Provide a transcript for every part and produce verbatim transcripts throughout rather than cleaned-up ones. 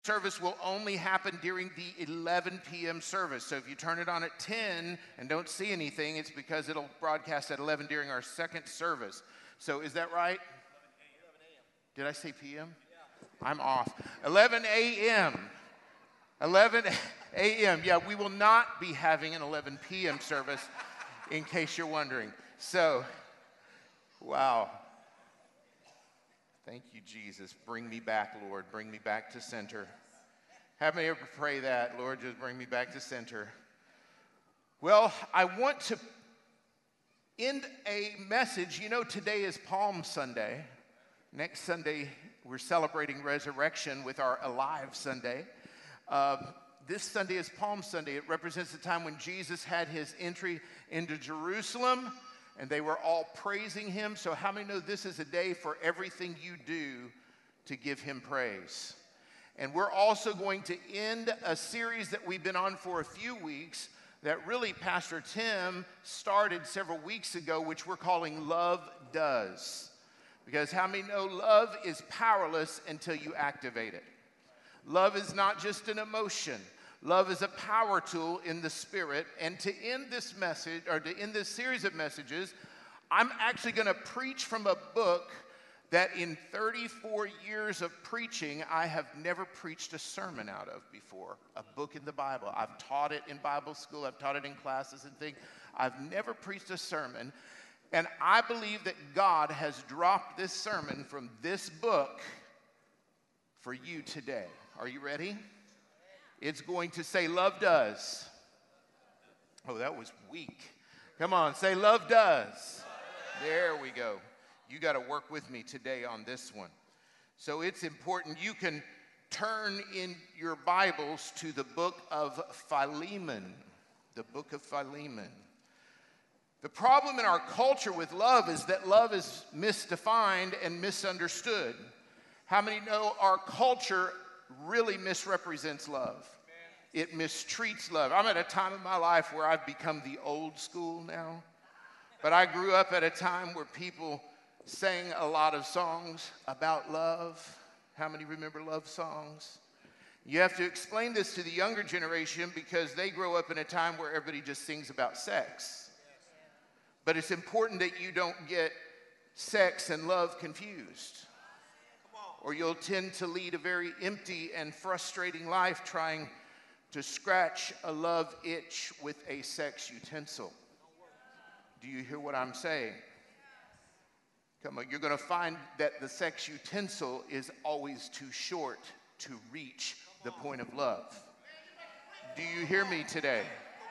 service will only happen during the eleven p.m. service. So if you turn it on at ten and don't see anything, it's because it'll broadcast at eleven during our second service. So is that right? Did I say p m? I'm off. eleven a.m. eleven a.m. Yeah, we will not be having an eleven p.m. service, in case you're wondering. So, wow. Thank you, Jesus. Bring me back, Lord. Bring me back to center. Have me ever pray that, Lord, just bring me back to center. Well, I want to end a message. You know, today is Palm Sunday. Next Sunday, we're celebrating resurrection with our Alive Sunday. Uh, this Sunday is Palm Sunday. It represents the time when Jesus had his entry into Jerusalem, and they were all praising him. So how many know this is a day for everything you do to give him praise? And we're also going to end a series that we've been on for a few weeks that really Pastor Tim started several weeks ago, which we're calling Love Does. Because how many know love is powerless until you activate it? Love is not just an emotion. Love is a power tool in the spirit. And to end this message, or to end this series of messages, I'm actually going to preach from a book that in thirty-four years of preaching, I have never preached a sermon out of before. A book in the Bible. I've taught it in Bible school. I've taught it in classes and things. I've never preached a sermon. And I believe that God has dropped this sermon from this book for you today. Are you ready? It's going to say, love does. Oh, that was weak. Come on, say, love does. There we go. You got to work with me today on this one. So it's important. You can turn in your Bibles to the book of Philemon. The book of Philemon. The problem in our culture with love is that love is misdefined and misunderstood. How many know our culture really misrepresents love? It mistreats love. I'm at a time in my life where I've become the old school now. But I grew up at a time where people sang a lot of songs about love. How many remember love songs? You have to explain this to the younger generation because they grow up in a time where everybody just sings about sex. But it's important that you don't get sex and love confused, or you'll tend to lead a very empty and frustrating life trying to scratch a love itch with a sex utensil. Do you hear what I'm saying? Come on, you're going to find that the sex utensil is always too short to reach the point of love. Do you hear me today?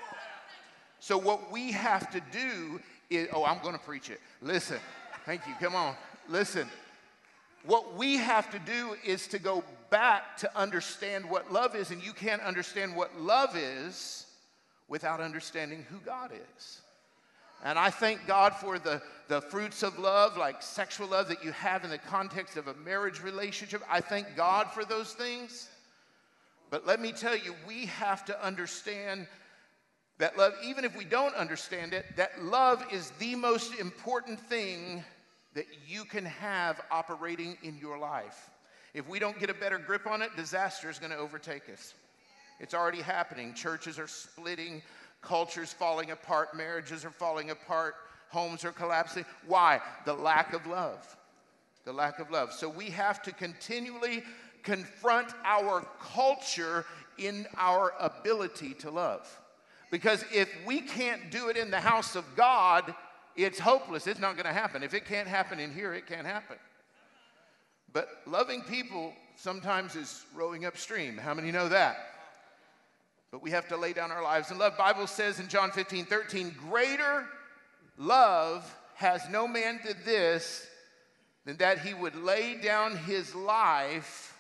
So what we have to do is, oh, I'm going to preach it. Listen, thank you, come on, listen. What we have to do is to go back to understand what love is, and you can't understand what love is without understanding who God is. And I thank God for the, the fruits of love, like sexual love that you have in the context of a marriage relationship. I thank God for those things. But let me tell you, we have to understand that love, even if we don't understand it, that love is the most important thing that you can have operating in your life. If we don't get a better grip on it, disaster is going to overtake us. It's already happening. Churches are splitting, cultures falling apart, marriages are falling apart, homes are collapsing. Why? The lack of love. The lack of love. So we have to continually confront our culture in our ability to love. Because if we can't do it in the house of God, it's hopeless. It's not going to happen. If it can't happen in here, it can't happen. But loving people sometimes is rowing upstream. How many know that? But we have to lay down our lives and love. The Bible says in John fifteen thirteen, greater love has no man to this than that he would lay down his life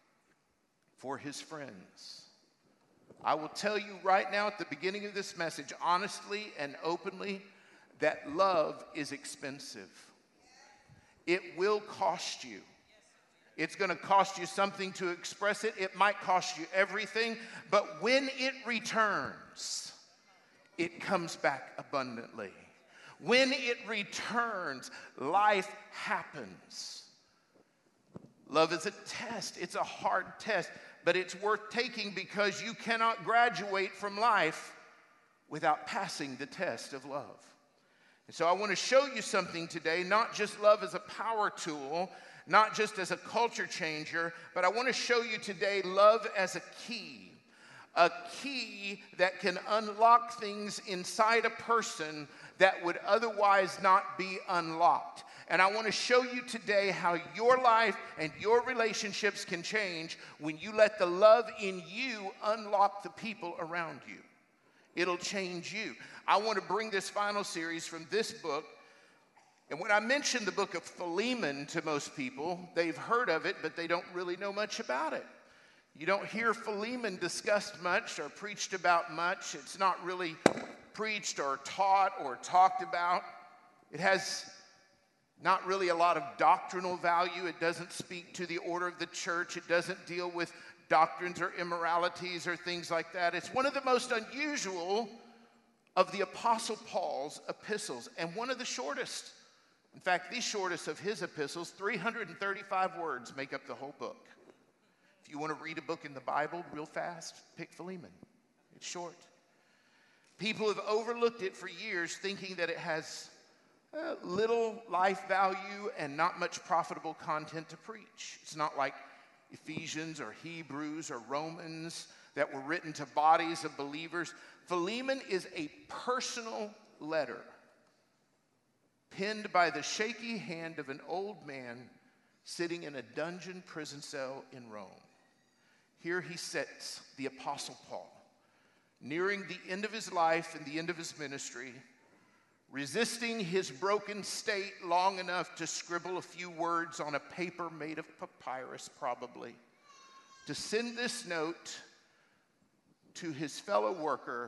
for his friends. I will tell you right now at the beginning of this message, honestly and openly, that love is expensive. It will cost you. It's going to cost you something to express it. It might cost you everything, but when it returns, it comes back abundantly. When it returns, life happens. Love is a test. It's a hard test. but it's worth taking because you cannot graduate from life without passing the test of love. And so I want to show you something today, not just love as a power tool, not just as a culture changer, but I want to show you today love as a key. A key that can unlock things inside a person that would otherwise not be unlocked. And I want to show you today how your life and your relationships can change when you let the love in you unlock the people around you. It'll change you. I want to bring this final series from this book. And when I mention the book of Philemon to most people, they've heard of it, but they don't really know much about it. You don't hear Philemon discussed much or preached about much. It's not really preached or taught or talked about. It has not really a lot of doctrinal value. It doesn't speak to the order of the church. It doesn't deal with doctrines or immoralities or things like that. It's one of the most unusual of the Apostle Paul's epistles and one of the shortest. In fact, the shortest of his epistles, three hundred thirty-five words, make up the whole book. If you want to read a book in the Bible real fast, pick Philemon. It's short. People have overlooked it for years, thinking that it has uh, little life value and not much profitable content to preach. It's not like Ephesians or Hebrews or Romans that were written to bodies of believers. Philemon is a personal letter penned by the shaky hand of an old man sitting in a dungeon prison cell in Rome. Here he sits, the Apostle Paul, nearing the end of his life and the end of his ministry, resisting his broken state long enough to scribble a few words on a paper made of papyrus, probably, to send this note to his fellow worker,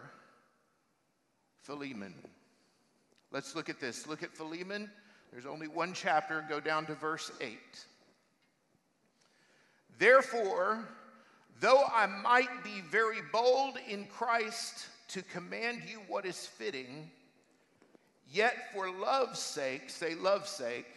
Philemon. Let's look at this. Look at Philemon. There's only one chapter. Go down to verse eight. Therefore, though I might be very bold in Christ to command you what is fitting, yet for love's sake, say love's sake,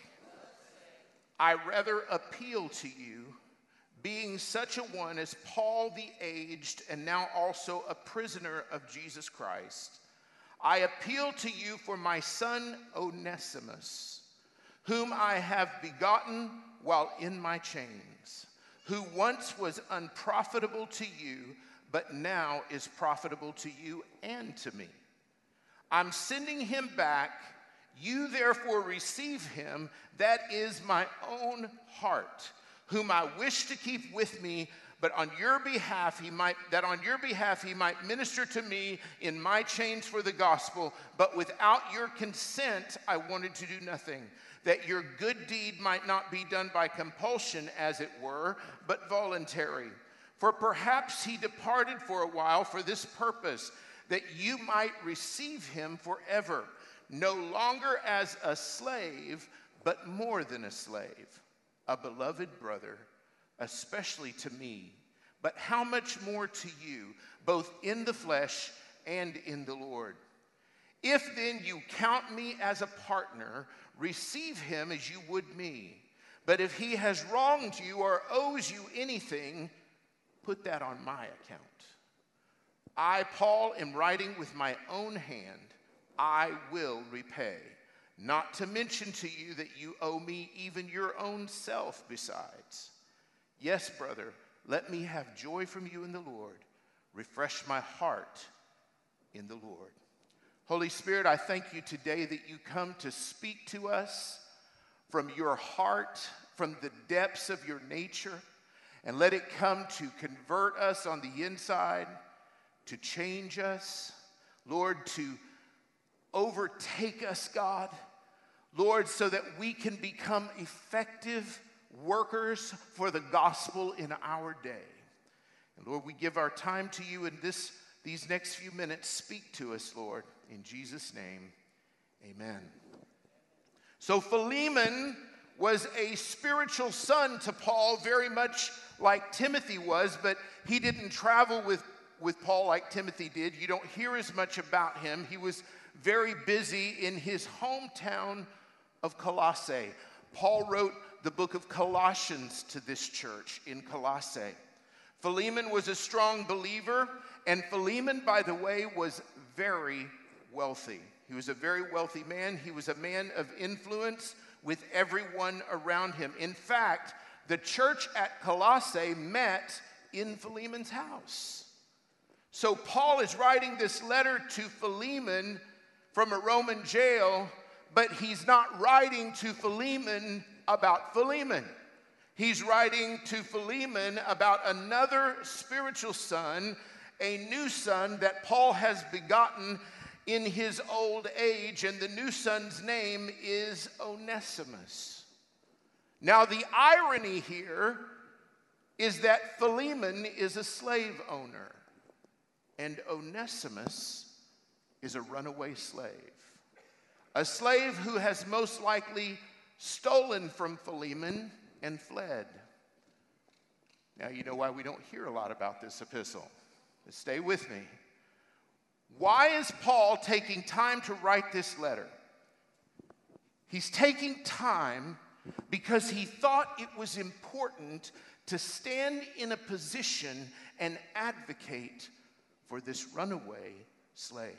I rather appeal to you, being such a one as Paul the aged, and now also a prisoner of Jesus Christ. I appeal to you for my son Onesimus, whom I have begotten while in my chains, who once was unprofitable to you, but now is profitable to you and to me. I'm sending him back. You therefore receive him, that is my own heart, whom I wish to keep with me, but on your behalf he might, that on your behalf he might minister to me in my chains for the gospel. But without your consent I wanted to do nothing, that your good deed might not be done by compulsion, as it were, but voluntary. For perhaps he departed for a while for this purpose, that you might receive him forever, no longer as a slave, but more than a slave, a beloved brother, especially to me, but how much more to you, both in the flesh and in the Lord. If then you count me as a partner, receive him as you would me. But if he has wronged you or owes you anything, put that on my account. I, Paul, am writing with my own hand. I will repay. Not to mention to you that you owe me even your own self besides. Yes, brother, let me have joy from you in the Lord. Refresh my heart in the Lord. Holy Spirit, I thank you today that you come to speak to us from your heart, from the depths of your nature, and let it come to convert us on the inside, to change us, Lord, to overtake us, God, Lord, so that we can become effective workers for the gospel in our day. And Lord, we give our time to you in this, these next few minutes. Speak to us, Lord, in Jesus' name, amen. So Philemon was a spiritual son to Paul, very much like Timothy was, but he didn't travel with, with Paul like Timothy did. You don't hear as much about him. He was very busy in his hometown of Colossae. Paul wrote the book of Colossians to this church in Colossae. Philemon was a strong believer, and Philemon, by the way, was very wealthy. He was a very wealthy man. He was a man of influence with everyone around him. In fact, the church at Colossae met in Philemon's house. So Paul is writing this letter to Philemon from a Roman jail, but he's not writing to Philemon about Philemon. He's writing to Philemon about another spiritual son, a new son that Paul has begotten in his old age, and the new son's name is Onesimus. Now, the irony here is that Philemon is a slave owner, and Onesimus is a runaway slave. A slave who has most likely stolen from Philemon and fled. Now, you know why we don't hear a lot about this epistle. But stay with me. Why is Paul taking time to write this letter? He's taking time because he thought it was important to stand in a position and advocate for this runaway slave.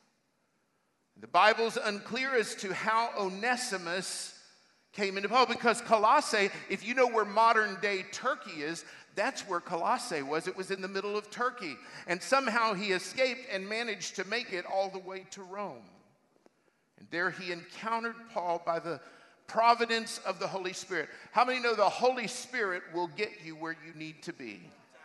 The Bible's unclear as to how Onesimus came into Paul, because Colossae, if you know where modern day Turkey is, that's where Colossae was. It was in the middle of Turkey. And somehow he escaped and managed to make it all the way to Rome. And there he encountered Paul by the providence of the Holy Spirit. How many know the Holy Spirit will get you where you need to be?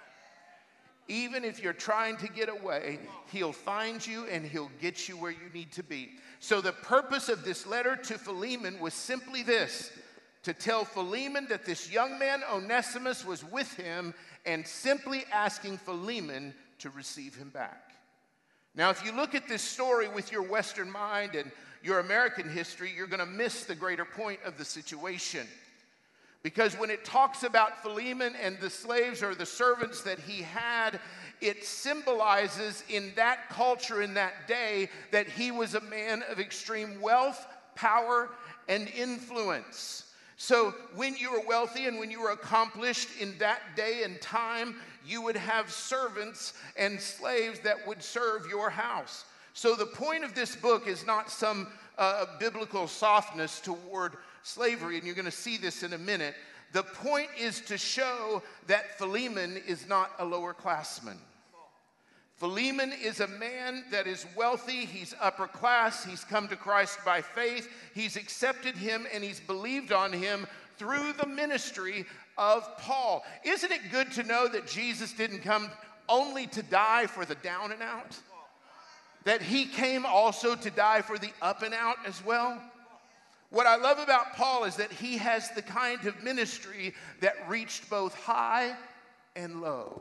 Even if you're trying to get away, he'll find you and he'll get you where you need to be. So the purpose of this letter to Philemon was simply this: to tell Philemon that this young man Onesimus was with him, and simply asking Philemon to receive him back. Now, if you look at this story with your Western mind and your American history, you're going to miss the greater point of the situation. Because when it talks about Philemon and the slaves or the servants that he had, it symbolizes in that culture, in that day, that he was a man of extreme wealth, power, and influence. So when you were wealthy and when you were accomplished in that day and time, you would have servants and slaves that would serve your house. So the point of this book is not some uh, biblical softness toward slavery, and you're going to see this in a minute. The point is to show that Philemon is not a lower classman. Philemon is a man that is wealthy, he's upper class, he's come to Christ by faith, he's accepted him and he's believed on him through the ministry of Paul. Isn't it good to know that Jesus didn't come only to die for the down and out? That he came also to die for the up and out as well? What I love about Paul is that he has the kind of ministry that reached both high and low.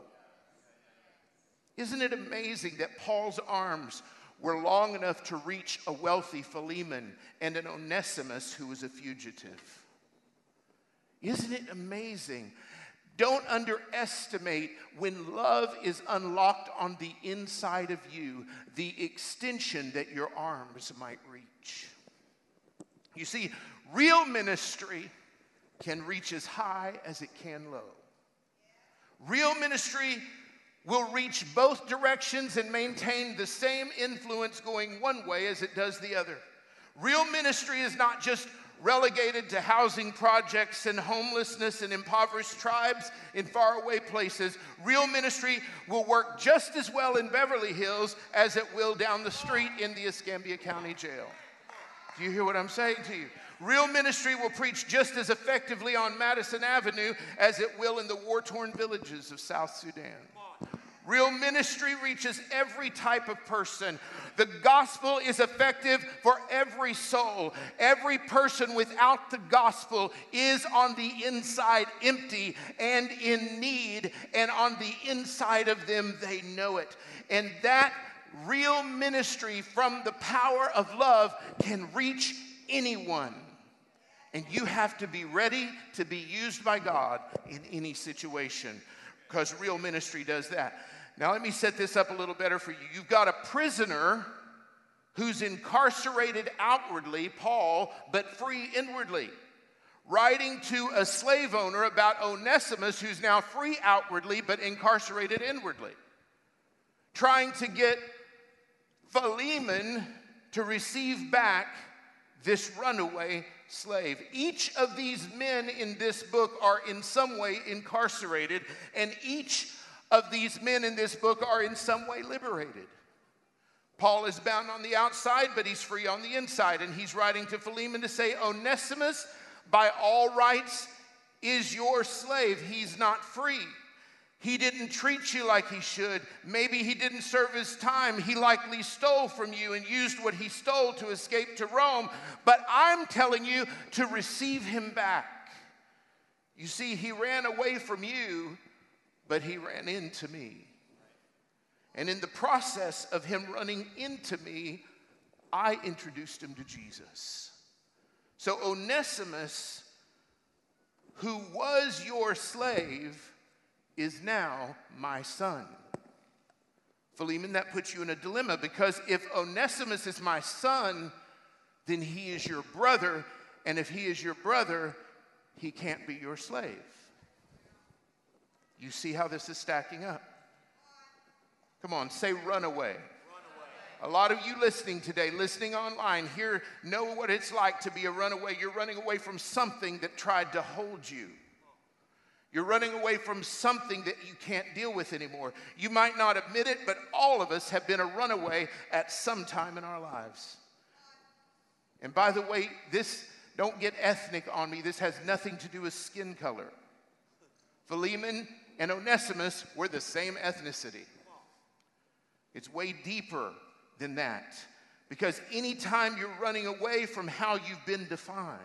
Isn't it amazing that Paul's arms were long enough to reach a wealthy Philemon and an Onesimus who was a fugitive? Isn't it amazing? Don't underestimate when love is unlocked on the inside of you, the extension that your arms might reach. You see, real ministry can reach as high as it can low. Real ministry will reach both directions and maintain the same influence going one way as it does the other. Real ministry is not just relegated to housing projects and homelessness and impoverished tribes in faraway places. Real ministry will work just as well in Beverly Hills as it will down the street in the Escambia County Jail. Do you hear what I'm saying to you? Real ministry will preach just as effectively on Madison Avenue as it will in the war-torn villages of South Sudan. Real ministry reaches every type of person. The gospel is effective for every soul. Every person without the gospel is on the inside empty and in need, and on the inside of them they know it. And that real ministry from the power of love can reach anyone. And you have to be ready to be used by God in any situation, because real ministry does that. Now let me set this up a little better for you. You've got a prisoner who's incarcerated outwardly, Paul, but free inwardly. writing to a slave owner about Onesimus, who's now free outwardly but incarcerated inwardly, trying to get Philemon to receive back this runaway slave. Each of these men in this book are in some way incarcerated, and each of these men in this book are in some way liberated. Paul is bound on the outside, but he's free on the inside, and he's writing to Philemon to say, Onesimus, by all rights, is your slave. He's not free. He didn't treat you like he should. Maybe he didn't serve his time. He likely stole from you and used what he stole to escape to Rome. But I'm telling you to receive him back. You see, he ran away from you, but he ran into me. And in the process of him running into me, I introduced him to Jesus. So Onesimus, who was your slave, is now my son. Philemon, that puts you in a dilemma, because if Onesimus is my son, then he is your brother, and if he is your brother, he can't be your slave. You see how this is stacking up? Come on, say runaway. A lot of you listening today, listening online, here know what it's like to be a runaway. You're running away from something that tried to hold you. You're running away from something that you can't deal with anymore. You might not admit it, but all of us have been a runaway at some time in our lives. And by the way, this, don't get ethnic on me. This has nothing to do with skin color. Philemon and Onesimus were the same ethnicity. It's way deeper than that. Because anytime you're running away from how you've been defined,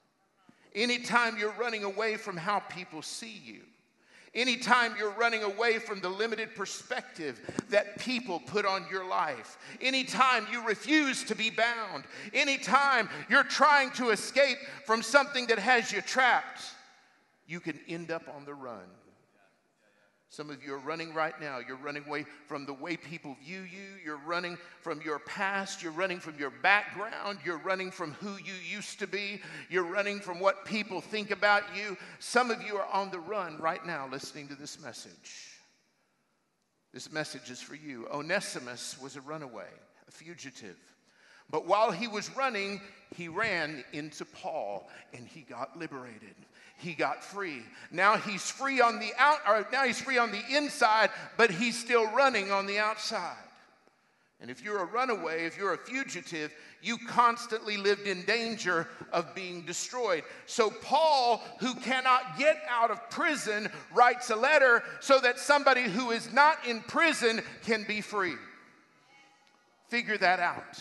anytime you're running away from how people see you, anytime you're running away from the limited perspective that people put on your life, anytime you refuse to be bound, anytime you're trying to escape from something that has you trapped, you can end up on the run. Some of you are running right now. You're running away from the way people view you. You're running from your past. You're running from your background. You're running from who you used to be. You're running from what people think about you. Some of you are on the run right now listening to this message. This message is for you. Onesimus was a runaway, a fugitive. But while he was running, he ran into Paul, and he got liberated. He got free. Now he's free on the out, or now he's free on the inside, but he's still running on the outside. And if you're a runaway, if you're a fugitive, you constantly lived in danger of being destroyed. So Paul, who cannot get out of prison, writes a letter so that somebody who is not in prison can be free. Figure that out.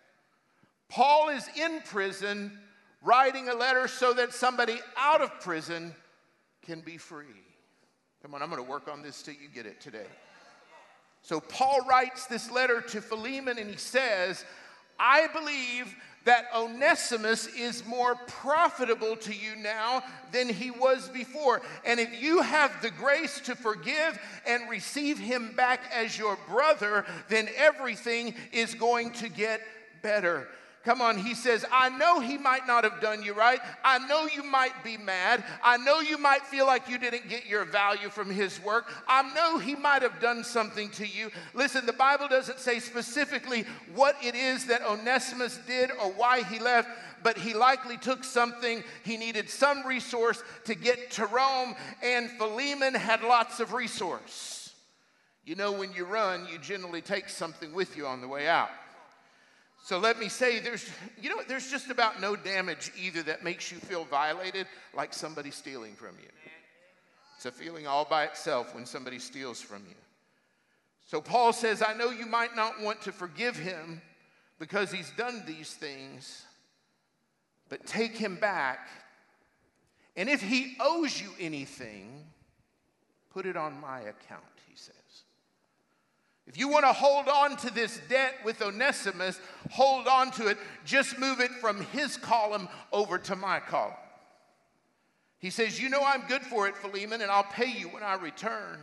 Paul is in prison, writing a letter so that somebody out of prison can be free. Come on, I'm going to work on this till you get it today. So Paul writes this letter to Philemon, and he says, I believe that Onesimus is more profitable to you now than he was before. And if you have the grace to forgive and receive him back as your brother, then everything is going to get better. Come on, he says, I know he might not have done you right. I know you might be mad. I know you might feel like you didn't get your value from his work. I know he might have done something to you. Listen, the Bible doesn't say specifically what it is that Onesimus did or why he left, but he likely took something. He needed some resource to get to Rome, and Philemon had lots of resource. You know, when you run, you generally take something with you on the way out. So let me say, there's, you know, there's just about no damage either that makes you feel violated like somebody stealing from you. It's a feeling all by itself when somebody steals from you. So Paul says, I know you might not want to forgive him because he's done these things, but take him back. And if he owes you anything, put it on my account, he says. If you want to hold on to this debt with Onesimus, hold on to it. Just move it from his column over to my column. He says, you know I'm good for it, Philemon, and I'll pay you when I return.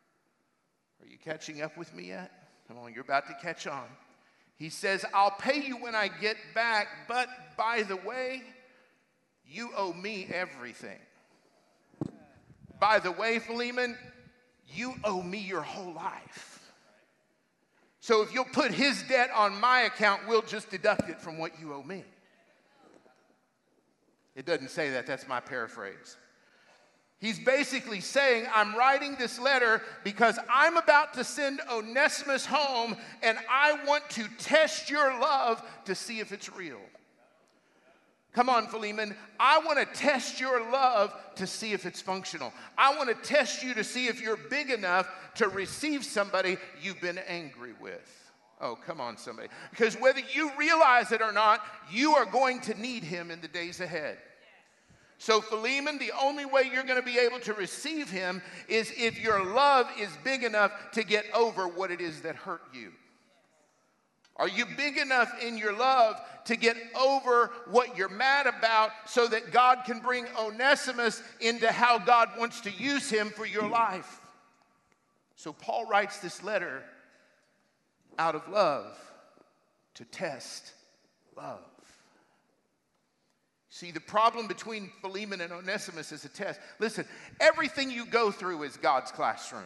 Are you catching up with me yet? Come on, you're about to catch on. He says, I'll pay you when I get back, but by the way, you owe me everything. By the way, Philemon, you owe me your whole life. So if you'll put his debt on my account, we'll just deduct it from what you owe me. It doesn't say that. That's my paraphrase. He's basically saying, I'm writing this letter because I'm about to send Onesimus home, and I want to test your love to see if it's real. Come on, Philemon. I want to test your love to see if it's functional. I want to test you to see if you're big enough to receive somebody you've been angry with. Oh, come on, somebody. Because whether you realize it or not, you are going to need him in the days ahead. So, Philemon, the only way you're going to be able to receive him is if your love is big enough to get over what it is that hurt you. Are you big enough in your love to get over what you're mad about so that God can bring Onesimus into how God wants to use him for your life? So Paul writes this letter out of love to test love. See, the problem between Philemon and Onesimus is a test. Listen, everything you go through is God's classroom.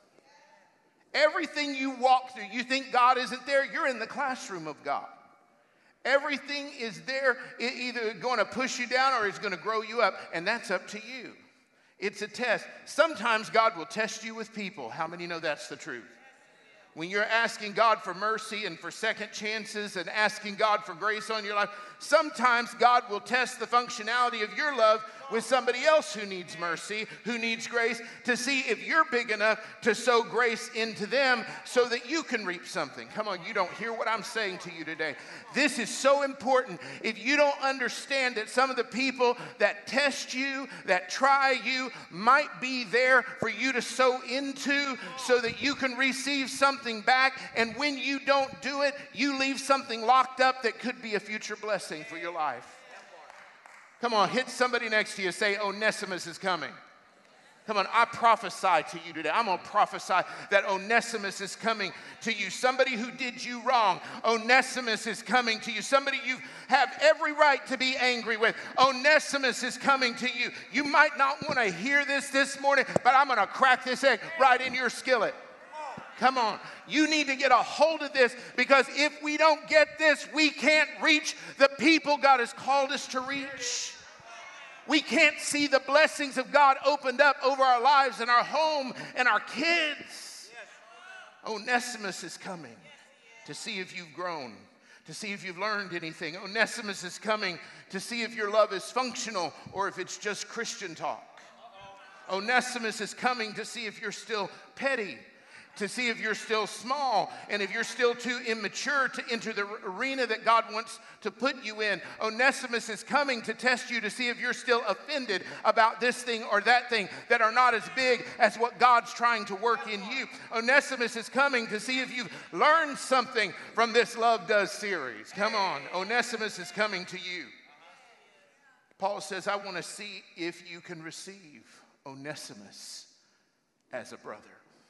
Everything you walk through, you think God isn't there, you're in the classroom of God. Everything is there, either going to push you down or it's going to grow you up, and that's up to you. It's a test. Sometimes God will test you with people. How many know that's the truth? When you're asking God for mercy and for second chances and asking God for grace on your life, sometimes God will test the functionality of your love with somebody else who needs mercy, who needs grace, to see if you're big enough to sow grace into them so that you can reap something. Come on, you don't hear what I'm saying to you today. This is so important. If you don't understand that some of the people that test you, that try you, might be there for you to sow into so that you can receive something back, and when you don't do it, you leave something locked up that could be a future blessing for your life. Come on, hit somebody next to you. Say, Onesimus is coming. Come on, I prophesy to you today. I'm going to prophesy that Onesimus is coming to you. Somebody who did you wrong, Onesimus is coming to you. Somebody you have every right to be angry with, Onesimus is coming to you. You might not want to hear this this morning, but I'm going to crack this egg right in your skillet. Come on. You need to get a hold of this, because if we don't get this, we can't reach the people God has called us to reach. We can't see the blessings of God opened up over our lives and our home and our kids. Onesimus is coming to see if you've grown, to see if you've learned anything. Onesimus is coming to see if your love is functional or if it's just Christian talk. Onesimus is coming to see if you're still petty, to see if you're still small, and if you're still too immature to enter the arena that God wants to put you in. Onesimus is coming to test you to see if you're still offended about this thing or that thing that are not as big as what God's trying to work in you. Onesimus is coming to see if you've learned something from this Love Does series. Come on, Onesimus is coming to you. Paul says, I want to see if you can receive Onesimus as a brother.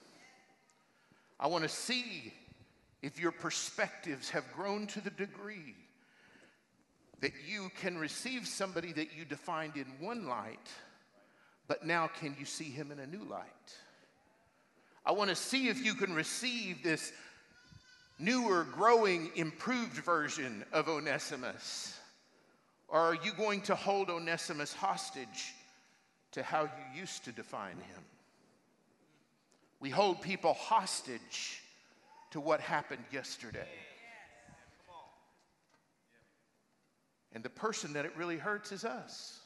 I want to see if your perspectives have grown to the degree that you can receive somebody that you defined in one light, but now can you see him in a new light? I want to see if you can receive this newer, growing, improved version of Onesimus. Or are you going to hold Onesimus hostage to how you used to define him? We hold people hostage to what happened yesterday. And the person that it really hurts is us.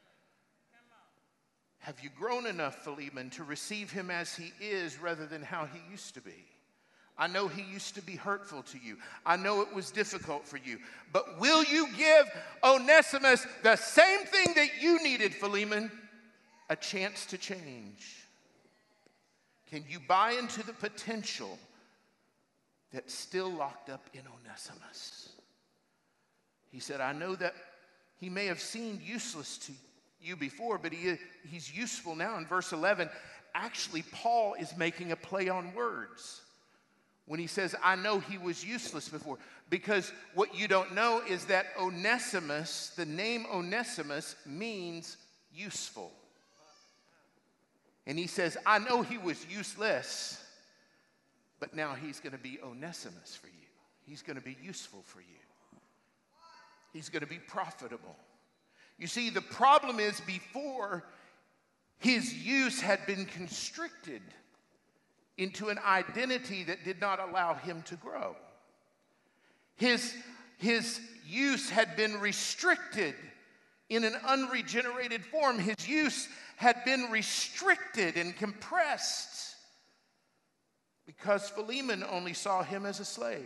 Have you grown enough, Philemon, to receive him as he is rather than how he used to be? I know he used to be hurtful to you. I know it was difficult for you. But will you give Onesimus the same thing that you needed, Philemon? A chance to change. Can you buy into the potential that's still locked up in Onesimus? He said, I know that he may have seemed useless to you before, but he, he's useful now. In verse eleven, actually, Paul is making a play on words. when he says, I know he was useless before. Because what you don't know is that Onesimus, the name Onesimus, means useful. And he says, I know he was useless, but now he's going to be Onesimus for you. He's going to be useful for you. He's going to be profitable. You see, the problem is before, his use had been constricted into an identity that did not allow him to grow. His, his use had been restricted in an unregenerated form. His use had been restricted and compressed because Philemon only saw him as a slave.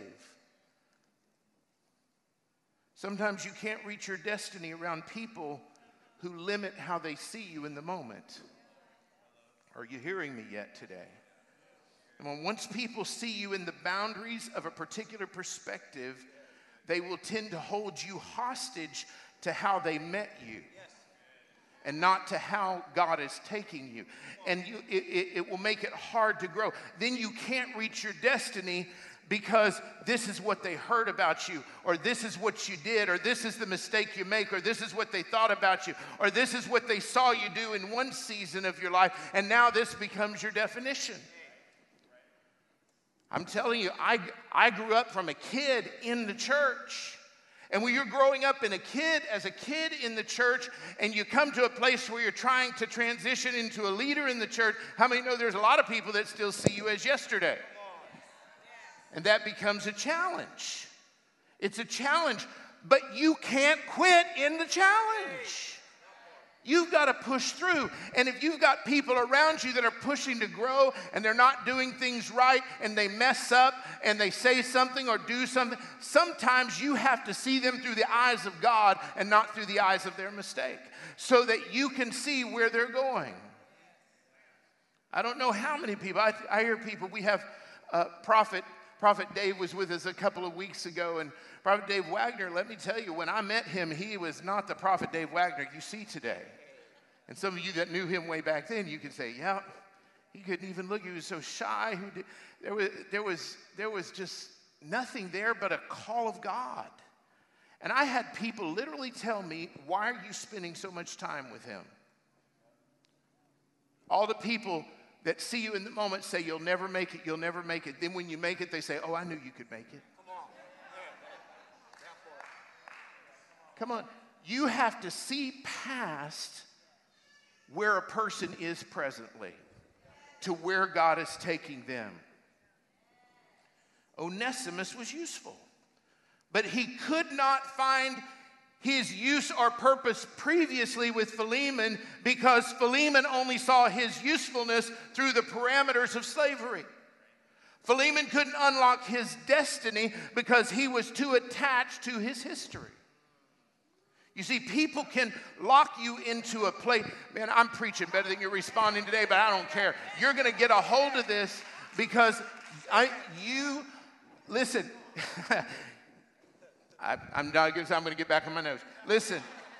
Sometimes you can't reach your destiny around people who limit how they see you in the moment. Are you hearing me yet today? And once people see you in the boundaries of a particular perspective, they will tend to hold you hostage to how they met you and not to how God is taking you. And you, it, it, it will make it hard to grow. Then you can't reach your destiny because this is what they heard about you, or this is what you did, or this is the mistake you make, or this is what they thought about you, or this is what they saw you do in one season of your life, and now this becomes your definition. I'm telling you, I, I grew up from a kid in the church. And when you're growing up in a kid, as a kid in the church, and you come to a place where you're trying to transition into a leader in the church, how many know there's a lot of people that still see you as yesterday? And that becomes a challenge. It's a challenge, but you can't quit in the challenge. You've got to push through. And if you've got people around you that are pushing to grow and they're not doing things right and they mess up and they say something or do something, sometimes you have to see them through the eyes of God and not through the eyes of their mistake so that you can see where they're going. I don't know how many people. I, I hear people. We have a prophet. Prophet Dave was with us a couple of weeks ago, and Prophet Dave Wagner, let me tell you, when I met him, he was not the Prophet Dave Wagner you see today. And some of you that knew him way back then, you can say, yeah, he couldn't even look. He was so shy. Who did, there was, there was, there was just nothing there but a call of God. And I had people literally tell me, why are you spending so much time with him? All the people that see you in the moment say, you'll never make it, you'll never make it. Then when you make it, they say, oh, I knew you could make it. Come on. You have to see past where a person is presently to where God is taking them. Onesimus was useful, but he could not find his use or purpose previously with Philemon because Philemon only saw his usefulness through the parameters of slavery. Philemon couldn't unlock his destiny because he was too attached to his history. You see, people can lock you into a place. Man, I'm preaching better than you're responding today, but I don't care. You're going to get a hold of this because I, you, listen, I, I'm not going to I'm going to get back on my nose. Listen,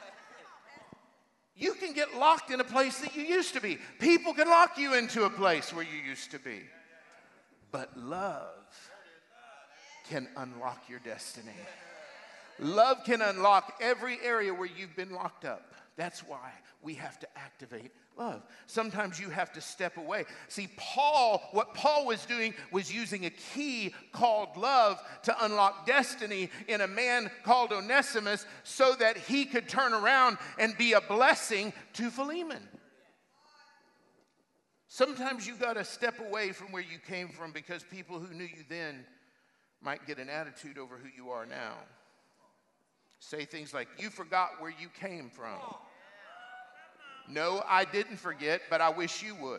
you can get locked in a place that you used to be. People can lock you into a place where you used to be. But love can unlock your destiny. Love can unlock every area where you've been locked up. That's why we have to activate love. Sometimes you have to step away. See, Paul, what Paul was doing was using a key called love to unlock destiny in a man called Onesimus so that he could turn around and be a blessing to Philemon. Sometimes you got to step away from where you came from because people who knew you then might get an attitude over who you are now. Say things like, you forgot where you came from. No, I didn't forget, but I wish you would.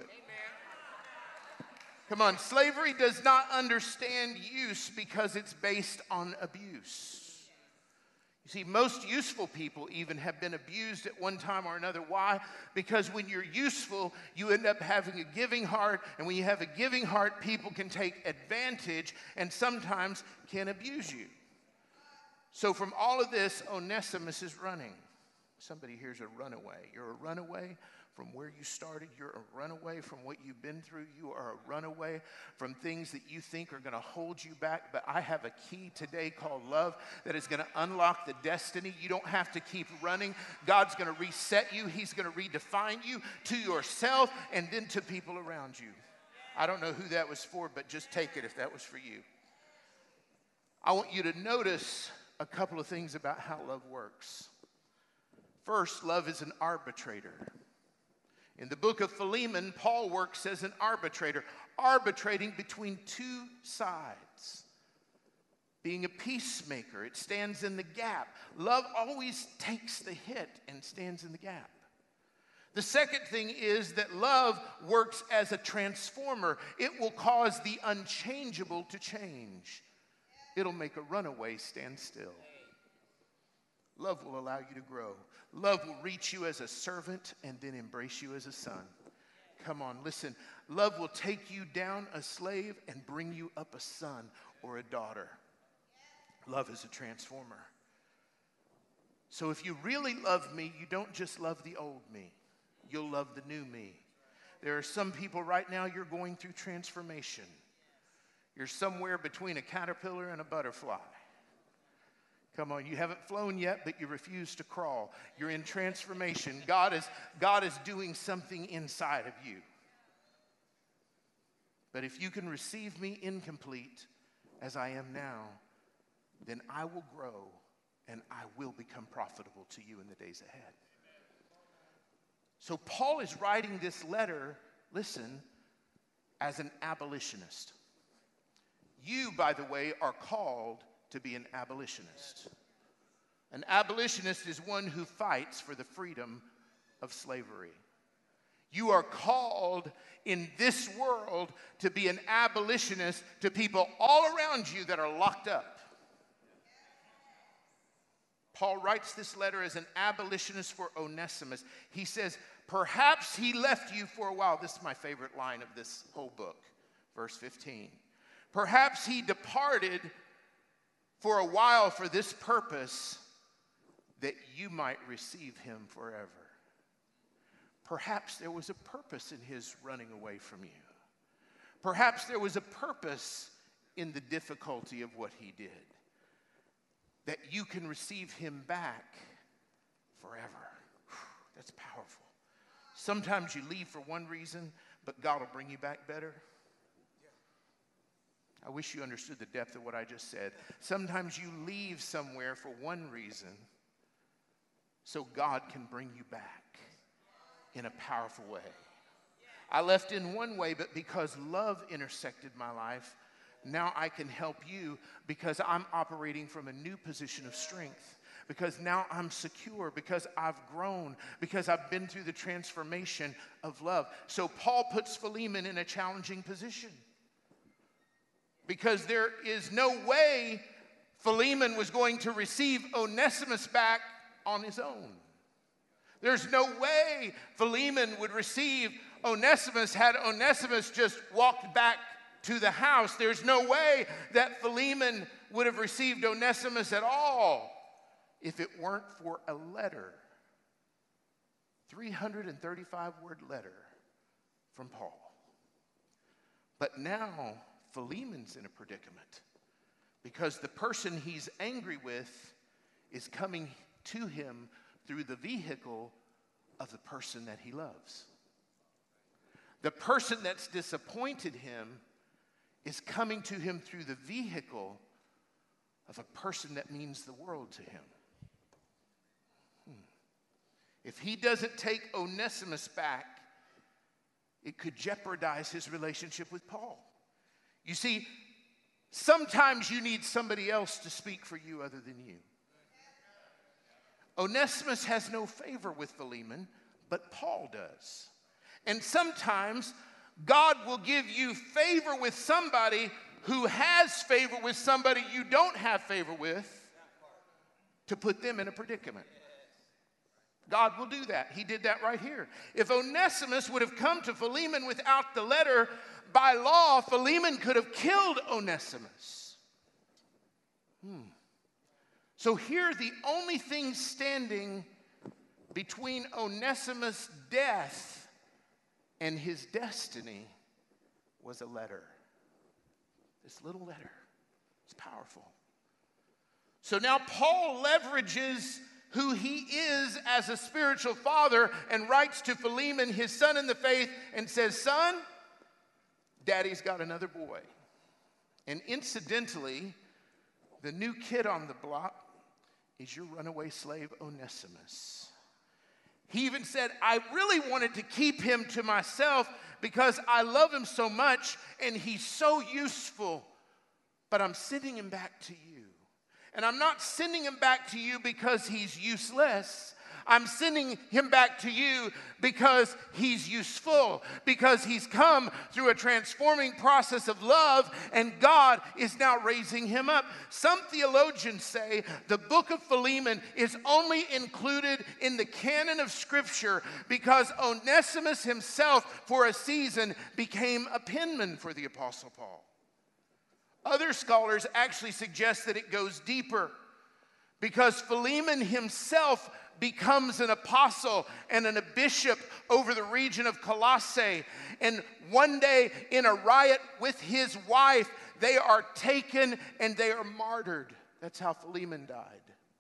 Come on, slavery does not understand use because it's based on abuse. You see, most useful people even have been abused at one time or another. Why? Because when you're useful, you end up having a giving heart, and when you have a giving heart, people can take advantage and sometimes can abuse you. So from all of this, Onesimus is running. Somebody here's a runaway. You're a runaway from where you started. You're a runaway from what you've been through. You are a runaway from things that you think are going to hold you back. But I have a key today called love that is going to unlock the destiny. You don't have to keep running. God's going to reset you. He's going to redefine you to yourself and then to people around you. I don't know who that was for, but just take it if that was for you. I want you to notice a couple of things about how love works. First, love is an arbitrator. In the book of Philemon, Paul works as an arbitrator, arbitrating between two sides. Being a peacemaker, it stands in the gap. Love always takes the hit and stands in the gap. The second thing is that love works as a transformer. It will cause the unchangeable to change. It'll make a runaway stand still. Love will allow you to grow. Love will reach you as a servant and then embrace you as a son. Come on, listen. Love will take you down a slave and bring you up a son or a daughter. Love is a transformer. So if you really love me, you don't just love the old me. You'll love the new me. There are some people right now, you're going through transformation. You're somewhere between a caterpillar and a butterfly. Come on, you haven't flown yet, but you refuse to crawl. You're in transformation. God is, God is doing something inside of you. But if you can receive me incomplete as I am now, then I will grow and I will become profitable to you in the days ahead. So Paul is writing this letter, listen, as an abolitionist. You, by the way, are called to be an abolitionist. An abolitionist is one who fights for the freedom of slavery. You are called in this world to be an abolitionist to people all around you that are locked up. Paul writes this letter as an abolitionist for Onesimus. He says, perhaps he left you for a while. This is my favorite line of this whole book, verse fifteen. Perhaps he departed for a while for this purpose, that you might receive him forever. Perhaps there was a purpose in his running away from you. Perhaps there was a purpose in the difficulty of what he did, that you can receive him back forever. Whew, that's powerful. Sometimes you leave for one reason, but God will bring you back better. I wish you understood the depth of what I just said. Sometimes you leave somewhere for one reason, so God can bring you back in a powerful way. I left in one way, but because love intersected my life, now I can help you because I'm operating from a new position of strength. Because now I'm secure, because I've grown, because I've been through the transformation of love. So Paul puts Philemon in a challenging position. Because there is no way Philemon was going to receive Onesimus back on his own. There's no way Philemon would receive Onesimus had Onesimus just walked back to the house. There's no way that Philemon would have received Onesimus at all if it weren't for a letter, three hundred thirty-five word letter from Paul. But now Philemon's in a predicament because the person he's angry with is coming to him through the vehicle of the person that he loves. The person that's disappointed him is coming to him through the vehicle of a person that means the world to him. Hmm. If he doesn't take Onesimus back, it could jeopardize his relationship with Paul. You see, sometimes you need somebody else to speak for you other than you. Onesimus has no favor with Philemon, but Paul does. And sometimes God will give you favor with somebody who has favor with somebody you don't have favor with to put them in a predicament. God will do that. He did that right here. If Onesimus would have come to Philemon without the letter, by law, Philemon could have killed Onesimus. Hmm. So here, the only thing standing between Onesimus' death and his destiny was a letter. This little letter. It's powerful. So now Paul leverages who he is as a spiritual father and writes to Philemon, his son in the faith, and says, son, daddy's got another boy. And incidentally, the new kid on the block is your runaway slave Onesimus. He even said, I really wanted to keep him to myself because I love him so much and he's so useful, but I'm sending him back to you. And I'm not sending him back to you because he's useless. I'm sending him back to you because he's useful, because he's come through a transforming process of love, and God is now raising him up. Some theologians say the book of Philemon is only included in the canon of Scripture because Onesimus himself, for a season, became a penman for the Apostle Paul. Other scholars actually suggest that it goes deeper because Philemon himself becomes an apostle and a bishop over the region of Colossae. And one day, in a riot with his wife, they are taken and they are martyred. That's how Philemon died.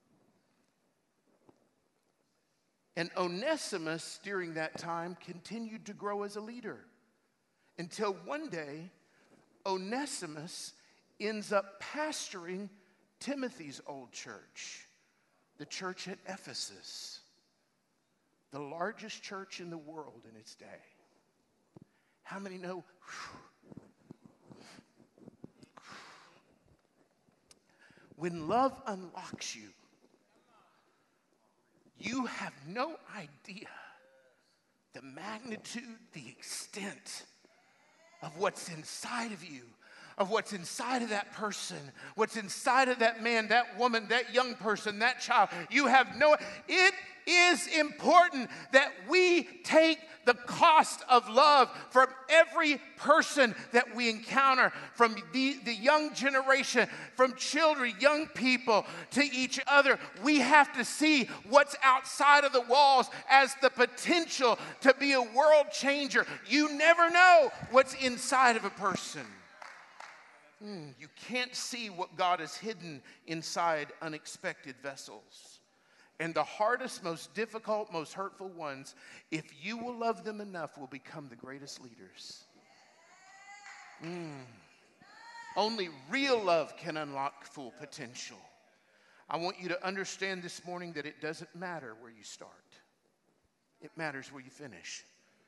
And Onesimus, during that time, continued to grow as a leader until one day, Onesimus ends up pastoring Timothy's old church. The church at Ephesus, the largest church in the world in its day. How many know? When love unlocks you, you have no idea the magnitude, the extent of what's inside of you, of what's inside of that person, what's inside of that man, that woman, that young person, that child. You have no, it is important that we take the cost of love from every person that we encounter, from the, the young generation, from children, young people, to each other. We have to see what's outside of the walls as the potential to be a world changer. You never know what's inside of a person. Mm, you can't see what God has hidden inside unexpected vessels. And the hardest, most difficult, most hurtful ones, if you will love them enough, will become the greatest leaders. Mm. Only real love can unlock full potential. I want you to understand this morning that it doesn't matter where you start. It matters where you finish.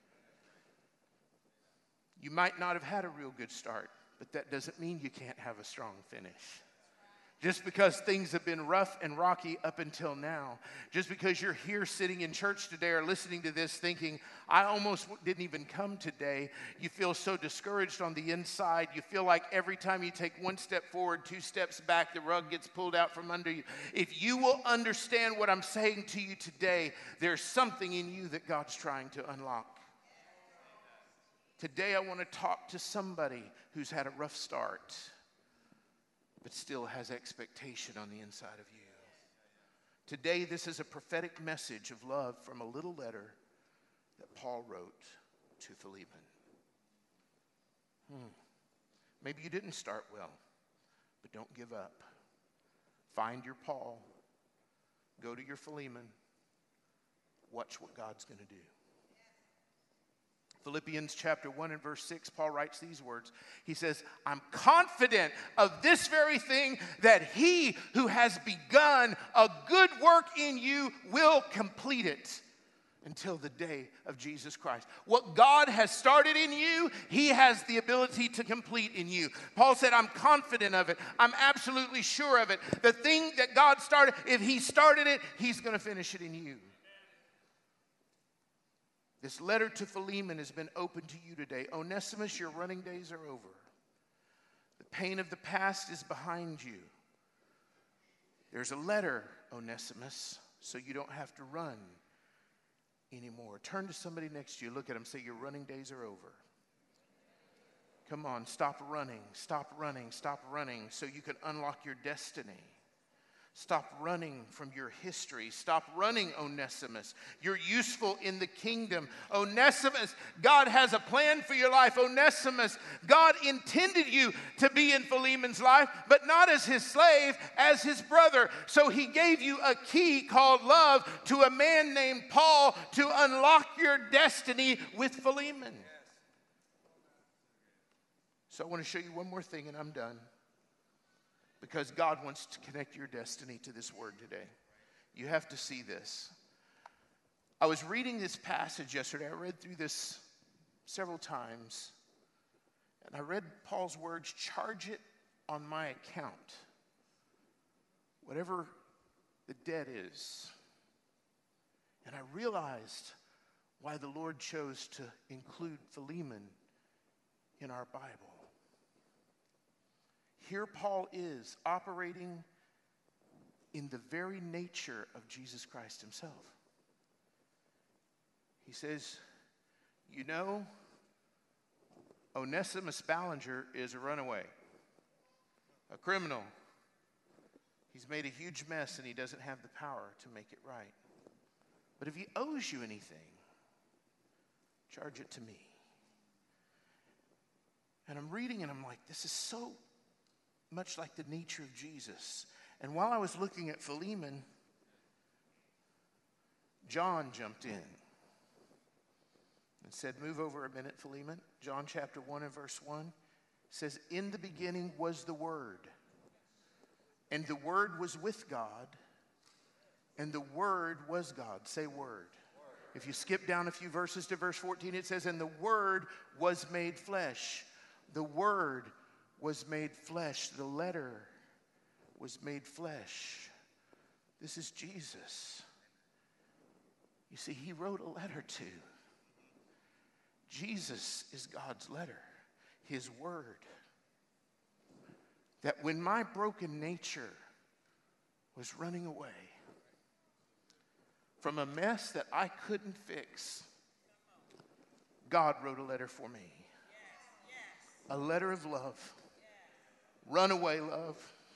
You might not have had a real good start, but that doesn't mean you can't have a strong finish. Just because things have been rough and rocky up until now, just because you're here sitting in church today or listening to this thinking, I almost didn't even come today, you feel so discouraged on the inside. You feel like every time you take one step forward, two steps back, the rug gets pulled out from under you. If you will understand what I'm saying to you today, there's something in you that God's trying to unlock. Today I want to talk to somebody who's had a rough start, but still has expectation on the inside of you. Today, this is a prophetic message of love from a little letter that Paul wrote to Philemon. Hmm. Maybe you didn't start well, but don't give up. Find your Paul. Go to your Philemon. Watch what God's going to do. Philippians chapter one and verse six, Paul writes these words. He says, I'm confident of this very thing, that he who has begun a good work in you will complete it until the day of Jesus Christ. What God has started in you, he has the ability to complete in you. Paul said, I'm confident of it. I'm absolutely sure of it. The thing that God started, if he started it, he's going to finish it in you. This letter to Philemon has been open to you today. Onesimus, your running days are over. The pain of the past is behind you. There's a letter, Onesimus, so you don't have to run anymore. Turn to somebody next to you. Look at them. Say, your running days are over. Come on, stop running. Stop running. Stop running so you can unlock your destiny. Stop running from your history. Stop running, Onesimus. You're useful in the kingdom. Onesimus, God has a plan for your life. Onesimus, God intended you to be in Philemon's life, but not as his slave, as his brother. So he gave you a key called love to a man named Paul to unlock your destiny with Philemon. So I want to show you one more thing and I'm done. Because God wants to connect your destiny to this word today. You have to see this. I was reading this passage yesterday. I read through this several times. And I read Paul's words, charge it on my account. Whatever the debt is. And I realized why the Lord chose to include Philemon in our Bible. Here Paul is operating in the very nature of Jesus Christ himself. He says, you know, Onesimus Ballinger is a runaway, a criminal. He's made a huge mess and he doesn't have the power to make it right. But if he owes you anything, charge it to me. And I'm reading and I'm like, this is so much like the nature of Jesus. And while I was looking at Philemon, John jumped in and said, move over a minute, Philemon. John chapter one and verse one says, in the beginning was the Word, and the Word was with God, and the Word was God. Say Word. Word. If you skip down a few verses to verse fourteen, it says, and the Word was made flesh. The Word was made flesh. The letter was made flesh. This is Jesus. You see, he wrote a letter to. Jesus is God's letter, his word. That when my broken nature was running away from a mess that I couldn't fix, God wrote a letter for me. A letter of love. Runaway love.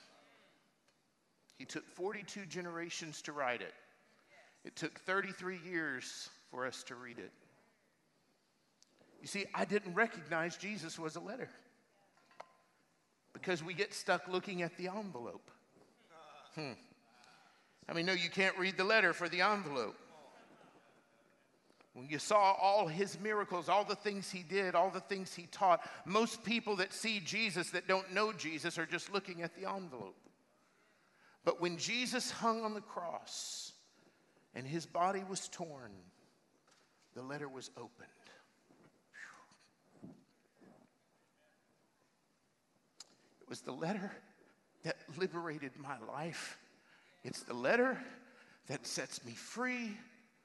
He took forty-two generations to write it. It took thirty-three years for us to read it. You see, I didn't recognize Jesus was a letter because we get stuck looking at the envelope. Hmm. I mean, no, you can't read the letter for the envelope. When you saw all his miracles, all the things he did, all the things he taught, most people that see Jesus that don't know Jesus are just looking at the envelope. But when Jesus hung on the cross and his body was torn, the letter was opened. It was the letter that liberated my life. It's the letter that sets me free.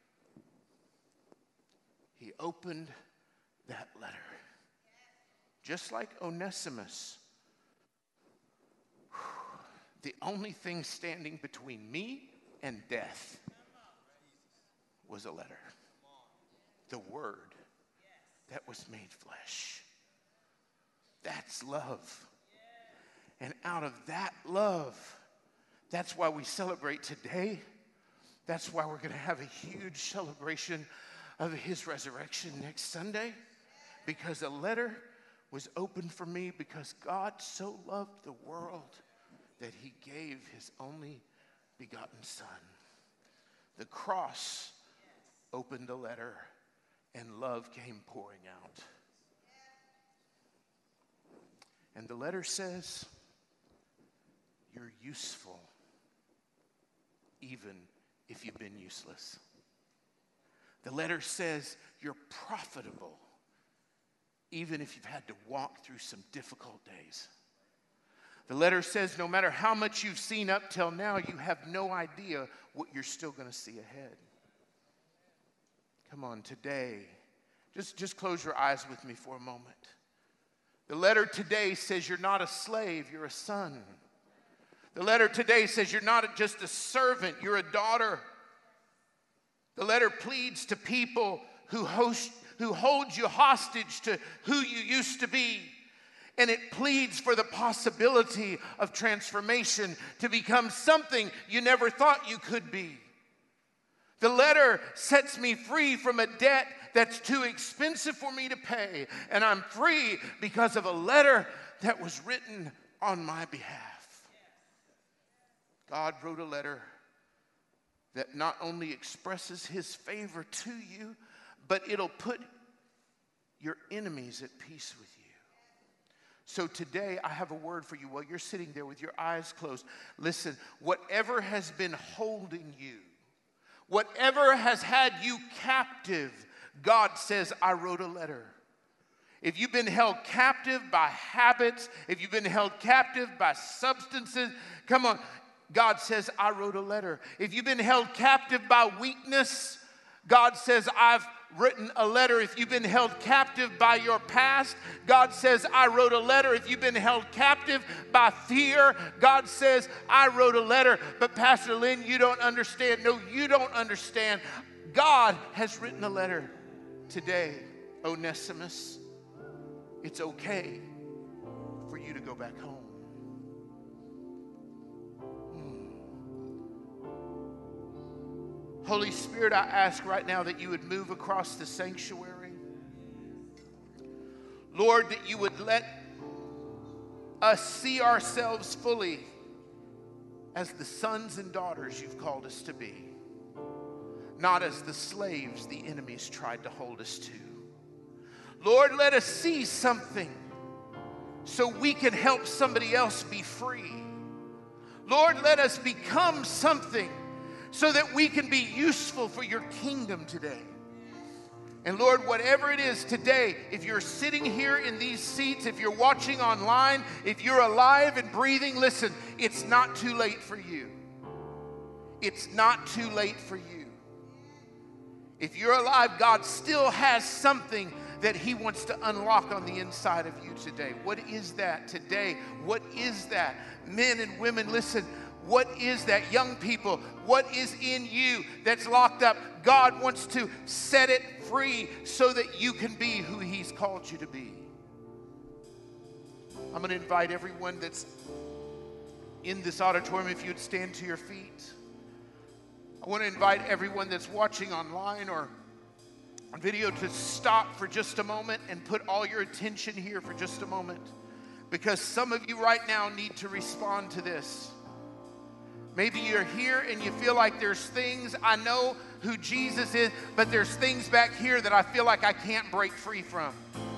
He opened that letter. Just like Onesimus, the only thing standing between me and death was a letter. The Word that was made flesh. That's love. And out of that love, that's why we celebrate today. That's why we're going to have a huge celebration of his resurrection next Sunday, because a letter was opened for me because God so loved the world that he gave his only begotten Son. The cross opened a letter and love came pouring out. And the letter says, you're useful even if you've been useless. The letter says you're profitable, even if you've had to walk through some difficult days. The letter says no matter how much you've seen up till now, you have no idea what you're still going to see ahead. Come on, today, just, just close your eyes with me for a moment. The letter today says you're not a slave, you're a son. The letter today says you're not just a servant, you're a daughter. The letter pleads to people who, host, who hold you hostage to who you used to be. And it pleads for the possibility of transformation to become something you never thought you could be. The letter sets me free from a debt that's too expensive for me to pay. And I'm free because of a letter that was written on my behalf. God wrote a letter that not only expresses his favor to you, but it'll put your enemies at peace with you. So today, I have a word for you while you're sitting there with your eyes closed. Listen, whatever has been holding you, whatever has had you captive, God says, I wrote a letter. If you've been held captive by habits, if you've been held captive by substances, come on, God says, I wrote a letter. If you've been held captive by weakness, God says, I've written a letter. If you've been held captive by your past, God says, I wrote a letter. If you've been held captive by fear, God says, I wrote a letter. But Pastor Lynn, you don't understand. No, you don't understand. God has written a letter today. Onesimus, it's okay for you to go back home. Holy Spirit, I ask right now that you would move across the sanctuary. Lord, that you would let us see ourselves fully as the sons and daughters you've called us to be, not as the slaves the enemies tried to hold us to. Lord, let us see something so we can help somebody else be free. Lord, let us become something so that we can be useful for your kingdom today. And Lord, whatever it is today, if you're sitting here in these seats, if you're watching online, if you're alive and breathing, listen, it's not too late for you. It's not too late for you. If you're alive, God still has something that he wants to unlock on the inside of you today. What is that today? What is that? Men and women, listen. What is that? Young people, what is in you that's locked up? God wants to set it free so that you can be who he's called you to be. I'm going to invite everyone that's in this auditorium, if you'd stand to your feet. I want to invite everyone that's watching online or on video to stop for just a moment and put all your attention here for just a moment. Because some of you right now need to respond to this. Maybe you're here and you feel like there's things, I know who Jesus is, but there's things back here that I feel like I can't break free from.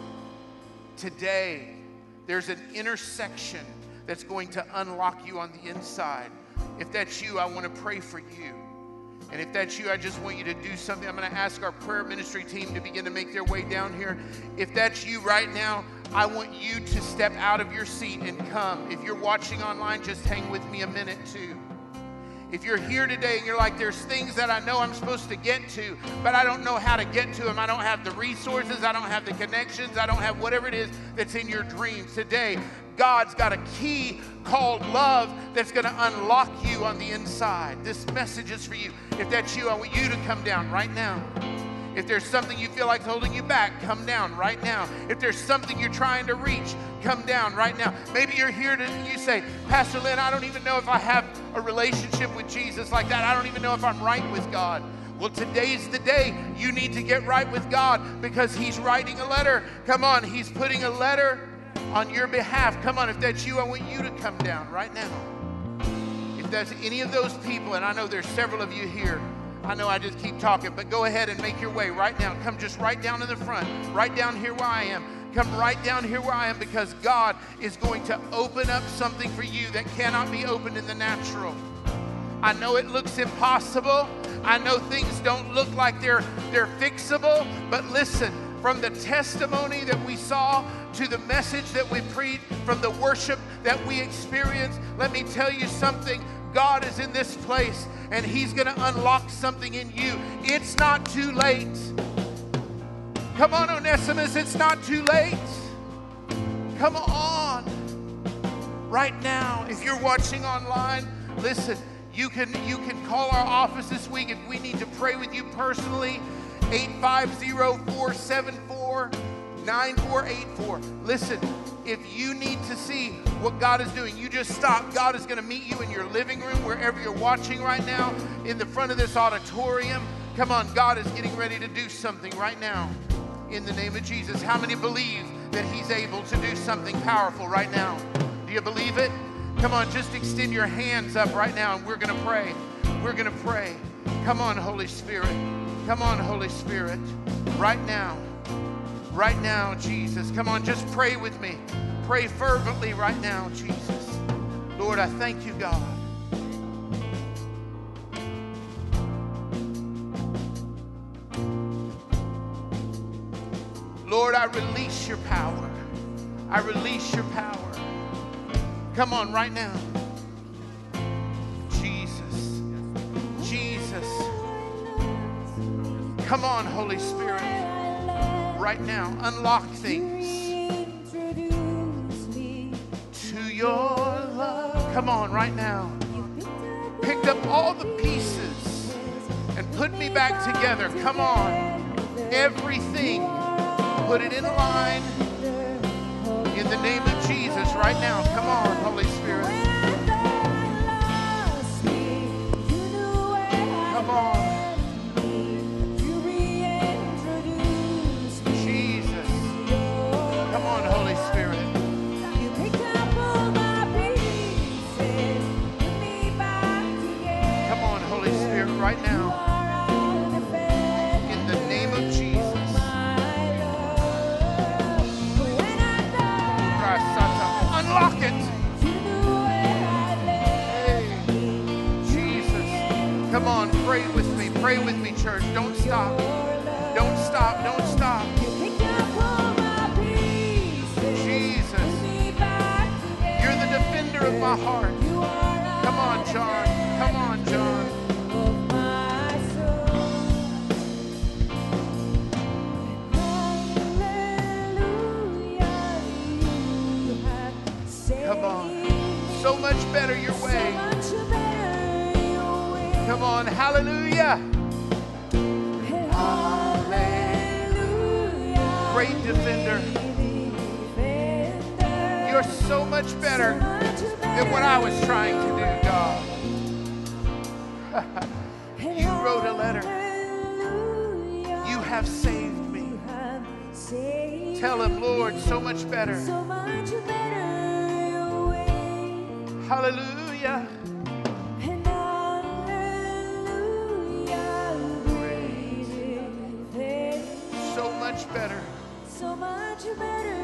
Today, there's an intersection that's going to unlock you on the inside. If that's you, I want to pray for you. And if that's you, I just want you to do something. I'm going to ask our prayer ministry team to begin to make their way down here. If that's you right now, I want you to step out of your seat and come. If you're watching online, just hang with me a minute too. If you're here today and you're like, there's things that I know I'm supposed to get to, but I don't know how to get to them. I don't have the resources. I don't have the connections. I don't have whatever it is that's in your dreams. Today, God's got a key called love that's going to unlock you on the inside. This message is for you. If that's you, I want you to come down right now. If there's something you feel like holding you back, come down right now. If there's something you're trying to reach, come down right now. Maybe you're here to, you say, Pastor Lynn, I don't even know if I have a relationship with Jesus like that. I don't even know if I'm right with God. Well, today's the day you need to get right with God because he's writing a letter. Come on, he's putting a letter on your behalf. Come on, if that's you, I want you to come down right now. If that's any of those people, and I know there's several of you here, I know I just keep talking, but go ahead and make your way right now. Come just right down to the front, right down here where I am. Come right down here where I am because God is going to open up something for you that cannot be opened in the natural. I know it looks impossible. I know things don't look like they're, they're fixable, but listen, from the testimony that we saw to the message that we preached, from the worship that we experienced, let me tell you something. God is in this place and he's going to unlock something in you. It's not too late. Come on, Onesimus, it's not too late. Come on. Right now, if you're watching online, listen, you can, you can call our office this week if we need to pray with you personally. eight five zero, four seven four, nine four eight four. Listen, if you need to see what God is doing, you just stop. God is going to meet you in your living room, wherever you're watching right now, in the front of this auditorium. Come on, God is getting ready to do something right now in the name of Jesus. How many believe that he's able to do something powerful right now? Do you believe it? Come on, just extend your hands up right now, and we're going to pray. We're going to pray. Come on, Holy Spirit. Come on, Holy Spirit. Right now. Right now, Jesus. Come on, just pray with me. Pray fervently right now, Jesus. Lord, I thank you, God. Lord, I release your power. I release your power. Come on, right now. Jesus. Jesus. Come on, Holy Spirit. Right now, unlock things to your love. Come on, right now. Pick up all the pieces and put me back together. Come on. Everything. Put it in line in the name of Jesus right now. Come on, Holy Spirit. Come on. Jesus. Come on, Holy Spirit. Come on, Holy Spirit, right now. In the name of Jesus. Unlock it. Hey, Jesus. Come on, pray with me. Pray with me, church. Don't stop. Don't stop. Don't stop. Jesus. You're the defender of my heart. Come on, John. Come on, John. Come on. So much better your way. Come on. Hallelujah. Hallelujah. Great defender. You're so much better than what I was trying to do, God. You wrote a letter. You have saved me. Tell him, Lord, so much better. Hallelujah. And hallelujah. So much better. So much better.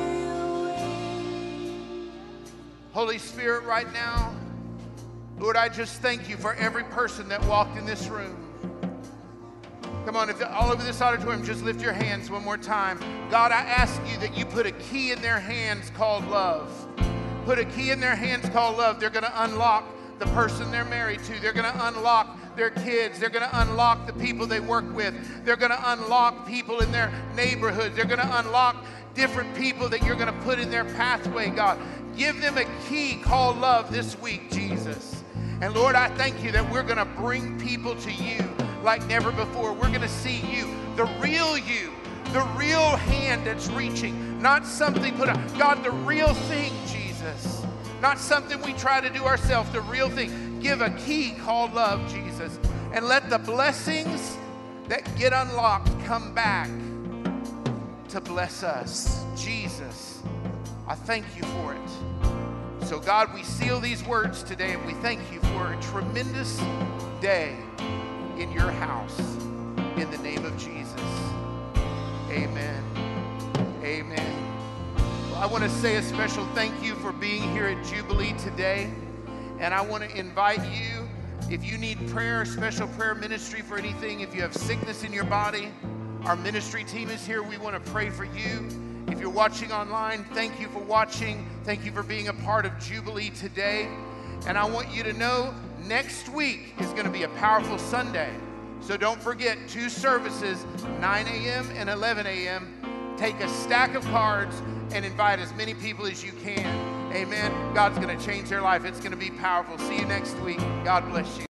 Holy Spirit, right now, Lord, I just thank you for every person that walked in this room. Come on, if all over this auditorium, just lift your hands one more time. God, I ask you that you put a key in their hands called love. Put a key in their hands called love. They're going to unlock the person they're married to. They're going to unlock their kids. They're going to unlock the people they work with. They're going to unlock people in their neighborhood. They're going to unlock different people that you're going to put in their pathway, God. Give them a key called love this week, Jesus. And Lord, I thank you that we're going to bring people to you like never before. We're going to see you, the real you, the real hand that's reaching, not something put on. God, the real thing, Jesus. Not something we try to do ourselves, the real thing. Give a key called love, Jesus. And let the blessings that get unlocked come back to bless us. Jesus, I thank you for it. So God, we seal these words today, and we thank you for a tremendous day in your house. In the name of Jesus. Amen. Amen. I want to say a special thank you for being here at Jubilee today. And I want to invite you, if you need prayer, special prayer ministry for anything, if you have sickness in your body, our ministry team is here. We want to pray for you. If you're watching online, thank you for watching. Thank you for being a part of Jubilee today. And I want you to know next week is going to be a powerful Sunday. So don't forget, two services, nine a.m. and eleven a.m. Take a stack of cards and invite as many people as you can. Amen. God's going to change their life. It's going to be powerful. See you next week. God bless you.